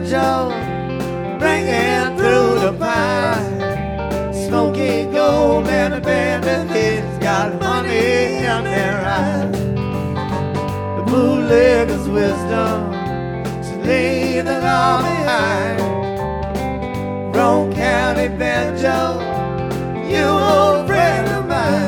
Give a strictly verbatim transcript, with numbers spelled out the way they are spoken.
banjo ringing through the pine. Smoky gold and the bandits got money in their eyes. The bootlegger's wisdom to leave the law behind. Roan County banjo, you